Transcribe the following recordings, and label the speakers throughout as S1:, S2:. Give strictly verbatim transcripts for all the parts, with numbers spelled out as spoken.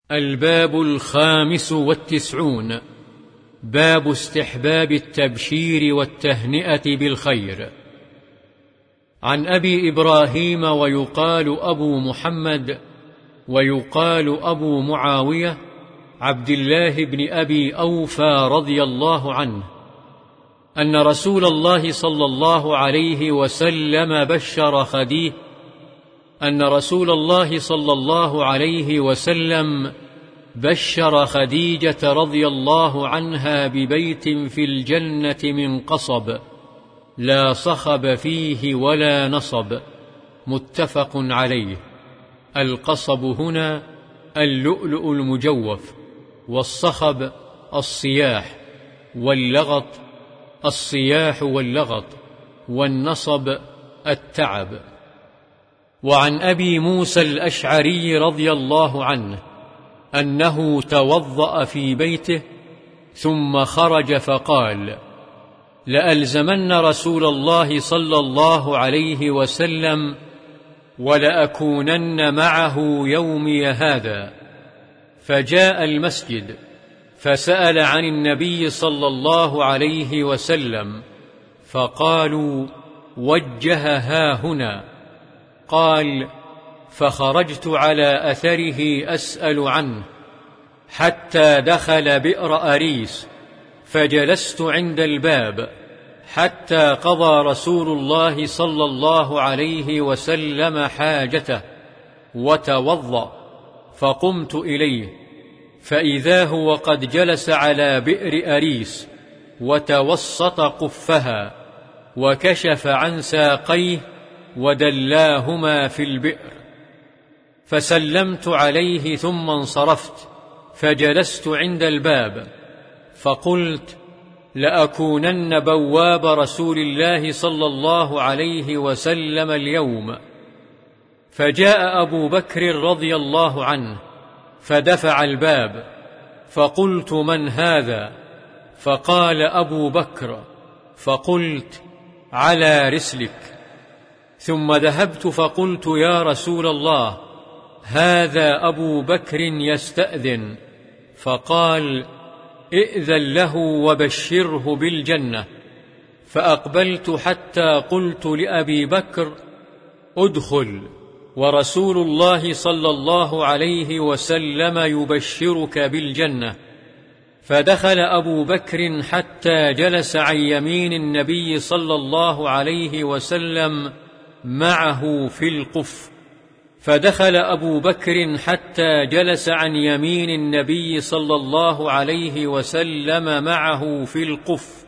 S1: الباب الخامس والتسعون. باب استحباب التبشير والتهنئة بالخير. عن أبي إبراهيم ويقال أبو محمد ويقال أبو معاوية عبد الله بن أبي أوفى رضي الله عنه أن رسول الله صلى الله عليه وسلم بشر خديه أن رسول الله صلى الله عليه وسلم بشر خديجة رضي الله عنها ببيت في الجنة من قصب لا صخب فيه ولا نصب، متفق عليه. القصب هنا اللؤلؤ المجوف، والصخب الصياح، واللغط الصياح واللغط، والنصب التعب. وعن أبي موسى الأشعري رضي الله عنه أنه توضأ في بيته ثم خرج فقال: لألزمن رسول الله صلى الله عليه وسلم ولأكونن معه يومي هذا. فجاء المسجد فسأل عن النبي صلى الله عليه وسلم فقالوا: وجه ها هنا. قال: فخرجت على أثره أسأل عنه حتى دخل بئر أريس، فجلست عند الباب حتى قضى رسول الله صلى الله عليه وسلم حاجته وتوضأ، فقمت إليه فإذا هو قد جلس على بئر أريس وتوسط قفها وكشف عن ساقيه ودلاهما في البئر. فسلمت عليه ثم انصرفت فجلست عند الباب فقلت: لأكونن بواب رسول الله صلى الله عليه وسلم اليوم. فجاء أبو بكر رضي الله عنه فدفع الباب فقلت: من هذا؟ فقال أبو بكر، فقلت: على رسلك. ثم ذهبت فقلت: يا رسول الله، هذا أبو بكر يستأذن. فقال: ائذن له وبشره بالجنة. فأقبلت حتى قلت لأبي بكر: ادخل، ورسول الله صلى الله عليه وسلم يبشرك بالجنة. فدخل أبو بكر حتى جلس عن يمين النبي صلى الله عليه وسلم معه في القف. فدخل أبو بكر حتى جلس عن يمين النبي صلى الله عليه وسلم معه في القف،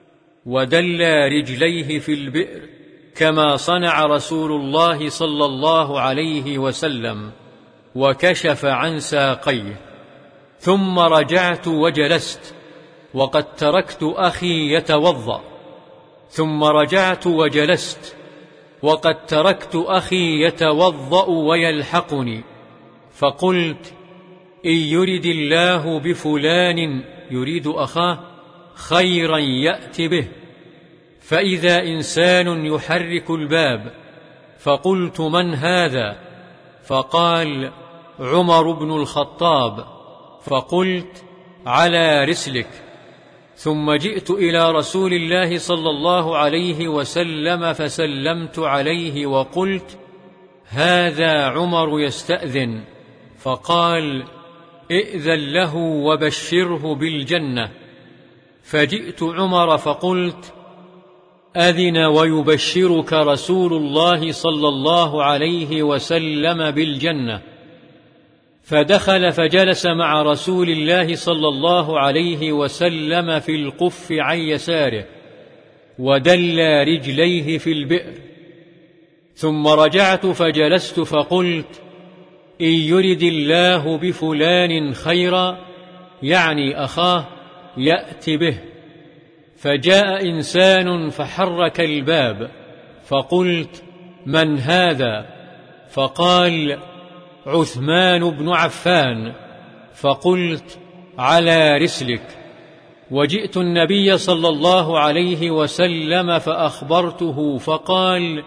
S1: ودلى رجليه في البئر كما صنع رسول الله صلى الله عليه وسلم، وكشف عن ساقيه. ثم رجعت وجلست وقد تركت أخي يتوضأ، ثم رجعت وجلست وقد تركت أخي يتوضأ ويلحقني، فقلت: إن يرد الله بفلان، يريد أخاه، خيرا يأت به. فإذا إنسان يحرك الباب، فقلت: من هذا؟ فقال: عمر بن الخطاب. فقلت: على رسلك. ثم جئت إلى رسول الله صلى الله عليه وسلم فسلمت عليه وقلت: هذا عمر يستأذن. فقال: ائذن له وبشره بالجنة. فجئت عمر فقلت: أذن ويبشرك رسول الله صلى الله عليه وسلم بالجنة. فدخل فجلس مع رسول الله صلى الله عليه وسلم في القف عن يساره، ودلى رجليه في البئر. ثم رجعت فجلست فقلت: إن يرد الله بفلان خيرا، يعني أخاه، يأت به. فجاء إنسان فحرك الباب، فقلت: من هذا؟ فقال: عثمان بن عفان. فقلت: على رسلك. وجئت النبي صلى الله عليه وسلم فأخبرته فقال: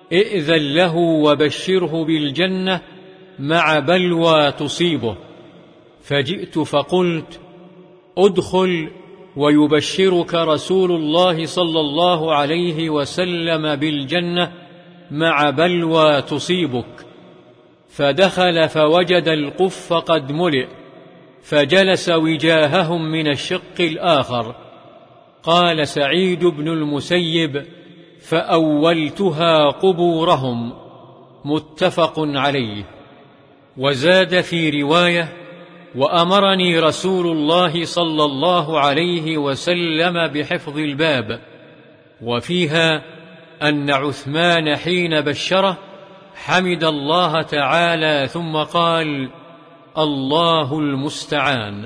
S1: ائذن له وبشره بالجنة مع بلوى تصيبه. فجئت فقلت: ادخل ويبشرك رسول الله صلى الله عليه وسلم بالجنة مع بلوى تصيبك. فدخل فوجد القف قد ملئ، فجلس وجاههم من الشق الآخر. قال سعيد بن المسيب: فأولتها قبورهم. متفق عليه. وزاد في رواية: وأمرني رسول الله صلى الله عليه وسلم بحفظ الباب. وفيها أن عثمان حين بشره حمد الله تعالى ثم قال: الله المستعان.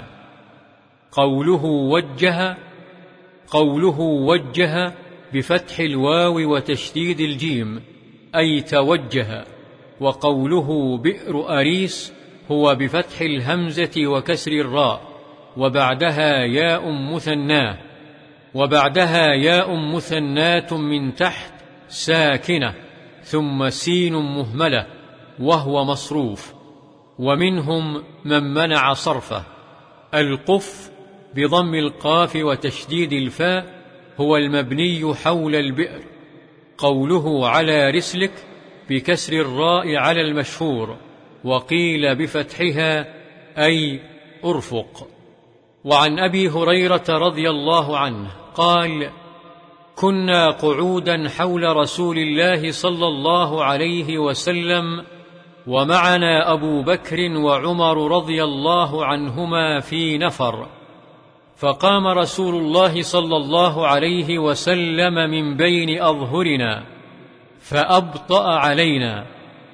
S1: قوله وجه قوله وجه بفتح الواو وتشديد الجيم، أي توجه. وقوله بئر أريس هو بفتح الهمزة وكسر الراء، وبعدها ياء مثناه وبعدها ياء مثنات من تحت ساكنة، ثم سين مهملة، وهو مصروف. ومنهم من منع صرفه. القف بضم القاف وتشديد الفاء هو المبني حول البئر. قوله على رسلك بكسر الراء على المشهور، وقيل بفتحها أي أرفق. وعن أبي هريرة رضي الله عنه قال: كنا قعودا حول رسول الله صلى الله عليه وسلم، ومعنا أبو بكر وعمر رضي الله عنهما في نفر، فقام رسول الله صلى الله عليه وسلم من بين أظهرنا فأبطأ علينا،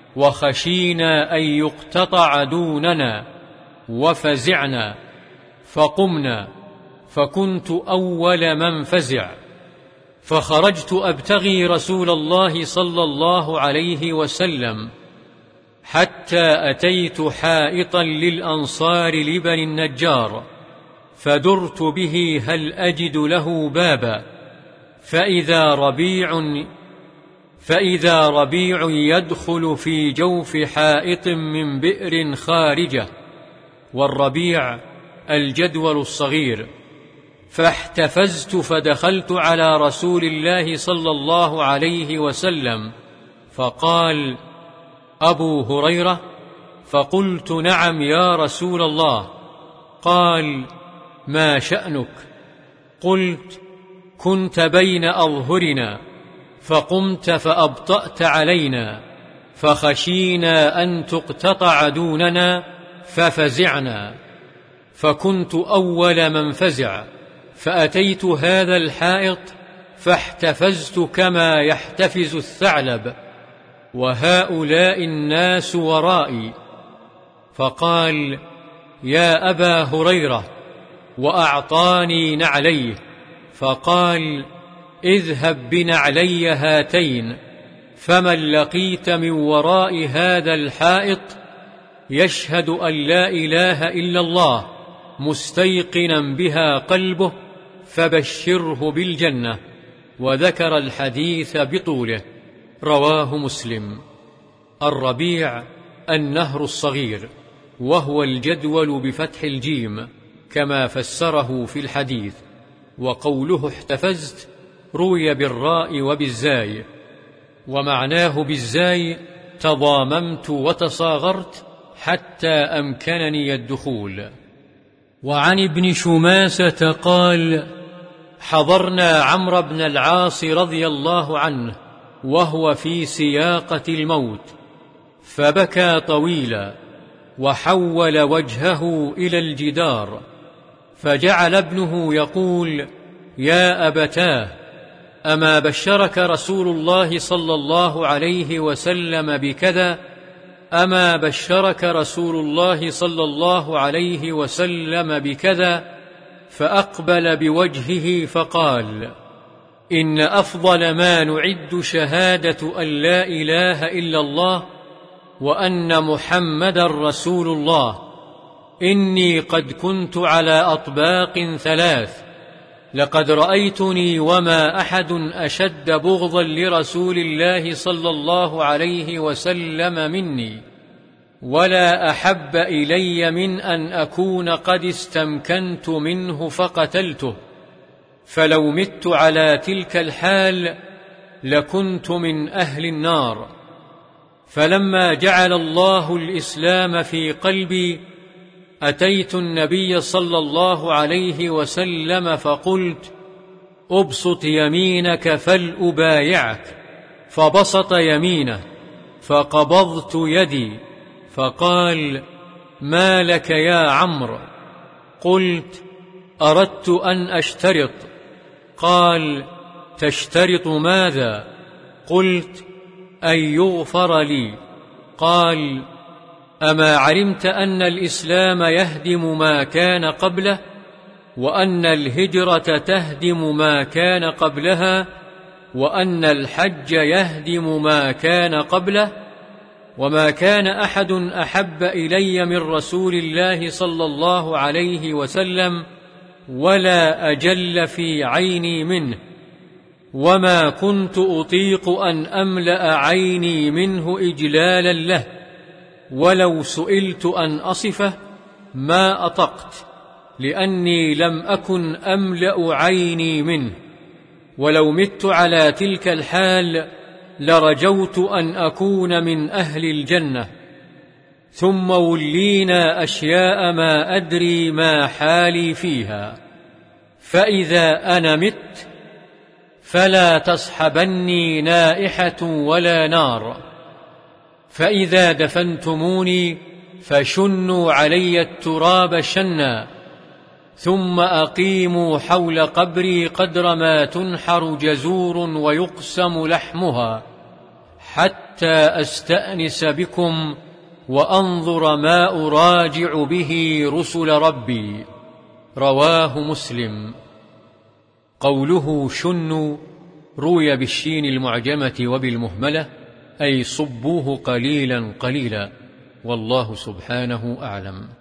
S1: وخشينا أن يقتطع دوننا، وفزعنا فقمنا، فكنت أول من فزع، فخرجت أبتغي رسول الله صلى الله عليه وسلم حتى أتيت حائطا للأنصار لبني النجار، فدرت به هل أجد له بابا، فإذا ربيع فإذا ربيع يدخل في جوف حائط من بئر خارجة، والربيع الجدول الصغير. فاحتفزت فدخلت على رسول الله صلى الله عليه وسلم، فقال: أبو هريرة؟ فقلت: نعم يا رسول الله. قال: ما شأنك؟ قلت: كنت بين أظهرنا فقمت فأبطأت علينا، فخشينا أن تقتطع دوننا ففزعنا، فكنت أول من فزع، فأتيت هذا الحائط فاحتفزت كما يحتفز الثعلب، وهؤلاء الناس ورائي. فقال: يا أبا هريرة، وأعطاني نعليه، فقال: اذهب بنعلي هاتين، فمن لقيت من وراء هذا الحائط يشهد أن لا إله إلا الله مستيقنا بها قلبه فبشره بالجنة. وذكر الحديث بطوله. رواه مسلم. الربيع النهر الصغير، وهو الجدول بفتح الجيم كما فسره في الحديث. وقوله احتفزت روي بالراء وبالزاي، ومعناه بالزاي تضاممت وتصاغرت حتى أمكنني الدخول. وعن ابن شماسة قال: حضرنا عمرو بن العاص رضي الله عنه وهو في سياقة الموت، فبكى طويلا وحول وجهه إلى الجدار، فجعل ابنه يقول: يا أبتاه، أما بشرك رسول الله صلى الله عليه وسلم بكذا؟ أما بشرك رسول الله صلى الله عليه وسلم بكذا؟ فأقبل بوجهه فقال: إن أفضل ما نعد شهادة أن لا إله إلا الله وأن محمدا رسول الله. إني قد كنت على أطباق ثلاث، لقد رأيتني وما أحد أشد بغضا لرسول الله صلى الله عليه وسلم مني، ولا أحب إلي من أن أكون قد استمكنت منه فقتلته، فلو مت على تلك الحال لكنت من أهل النار. فلما جعل الله الإسلام في قلبي أتيت النبي صلى الله عليه وسلم فقلت: أبسط يمينك فلأبايعك، فبسط يمينه فقبضت يدي، فقال: ما لك يا عمرو؟ قلت: أردت أن أشترط. قال: تشترط ماذا؟ قلت: أن يغفر لي. قال: أما علمت أن الإسلام يهدم ما كان قبله، وأن الهجرة تهدم ما كان قبلها، وأن الحج يهدم ما كان قبله؟ وما كان أحد أحب إلي من رسول الله صلى الله عليه وسلم ولا أجل في عيني منه، وما كنت أطيق أن أملأ عيني منه إجلالا له، ولو سئلت أن أصفه ما أطقت، لأني لم أكن أملأ عيني منه. ولو مت على تلك الحال لرجوت أن أكون من أهل الجنة. ثم ولينا أشياء ما أدري ما حالي فيها، فإذا أنا مت فلا تصحبني نائحة ولا نار، فإذا دفنتموني فشنوا علي التراب شنا، ثم أقيموا حول قبري قدر ما تنحر جزور ويقسم لحمها، حتى أستأنس بكم وأنظر ما أراجع به رسل ربي. رواه مسلم. قوله شن روي بالشين المعجمة وبالمهملة، أي صبوه قليلا قليلا، والله سبحانه أعلم.